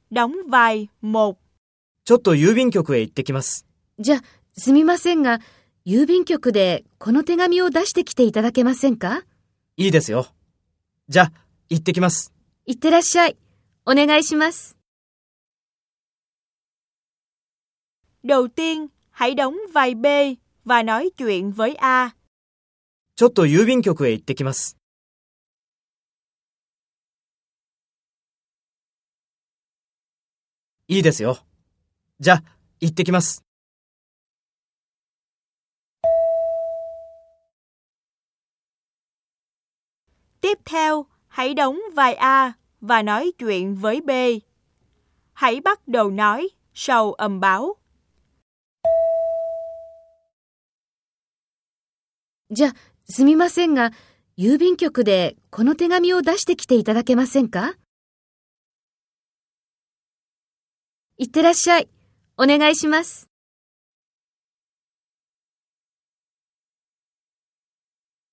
đóng vai 1。 ちょっと郵便局へ行ってきます。 じゃ、すみませんが、郵便局でこの手紙を出してきていただけませんか？ いいですよ。じゃ、行ってきます。 いってらっしゃい。お願いします。 đầu tiên, hãy đóng vai B và nói chuyện với A。 ちょっと郵便局へ行ってきます。いいですよ。じゃ、行ってきます。 Tiếp theo, hãy đóng vai A và nói chuyện với B. Hãy bắt đầu nói sau âm báo. じゃ、すみませんが、郵便局でこの手紙を出してきていただけませんか？いってらっしゃい。お願いします。